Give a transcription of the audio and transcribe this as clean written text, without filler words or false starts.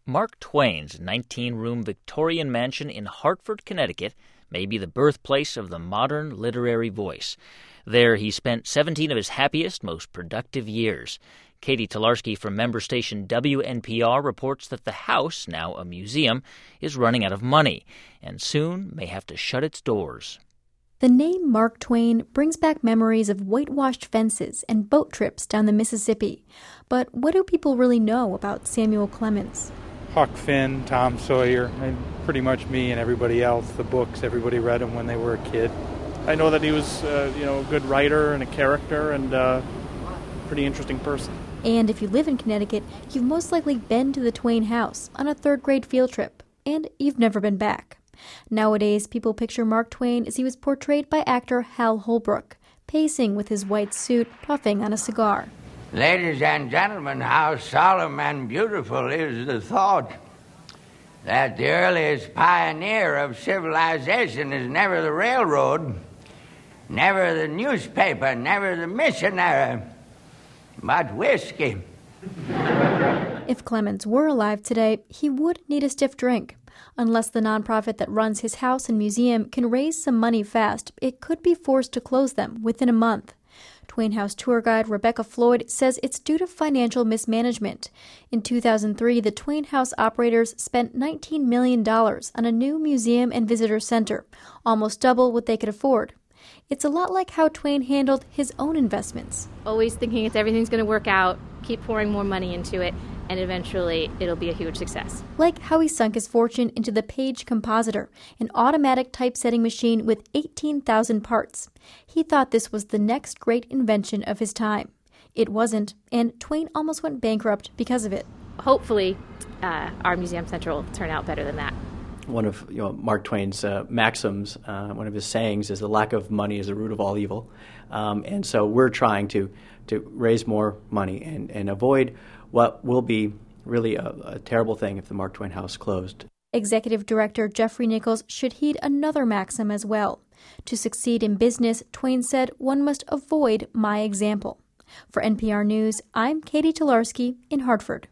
Mark Twain's 19-room Victorian mansion in Hartford, Connecticut, may be the birthplace of the modern literary voice. There he spent 17 of his happiest, most productive years. Katie Tolarski from member station WNPR reports that the house, now a museum, is running out of money and soon may have to shut its doors. The name Mark Twain brings back memories of whitewashed fences and boat trips down the Mississippi. But what do people really know about Samuel Clemens? Huck Finn, Tom Sawyer, and pretty much me and everybody else. The books, everybody read them when they were a kid. I know that he was a good writer and a character and a pretty interesting person. And if you live in Connecticut, you've most likely been to the Twain house on a third-grade field trip, and you've never been back. Nowadays, people picture Mark Twain as he was portrayed by actor Hal Holbrook, pacing with his white suit, puffing on a cigar. Ladies and gentlemen, how solemn and beautiful is the thought that the earliest pioneer of civilization is never the railroad, never the newspaper, never the missionary, but whiskey. If Clemens were alive today, he would need a stiff drink. Unless the nonprofit that runs his house and museum can raise some money fast, it could be forced to close them within a month. Twain House tour guide Rebecca Floyd says it's due to financial mismanagement. In 2003, the Twain House operators spent $19 million on a new museum and visitor center, almost double what they could afford. It's a lot like how Twain handled his own investments. Always thinking everything's going to work out, keep pouring more money into it, and eventually it'll be a huge success. Like how he sunk his fortune into the Page Compositor, an automatic typesetting machine with 18,000 parts. He thought this was the next great invention of his time. It wasn't, and Twain almost went bankrupt because of it. Hopefully, our museum center will turn out better than that. One of Mark Twain's maxims, one of his sayings, is the lack of money is the root of all evil. And so we're trying to raise more money and avoid what will be really a terrible thing if the Mark Twain House closed. Executive Director Jeffrey Nichols should heed another maxim as well. To succeed in business, Twain said, one must avoid my example. For NPR News, I'm Katie Tolarski in Hartford.